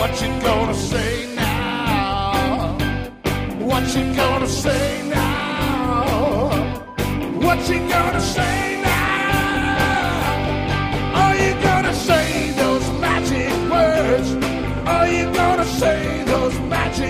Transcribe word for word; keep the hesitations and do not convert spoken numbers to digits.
What you gonna say now? What you gonna say now? What you gonna say now? Are you gonna say those magic words? Are you gonna say those magic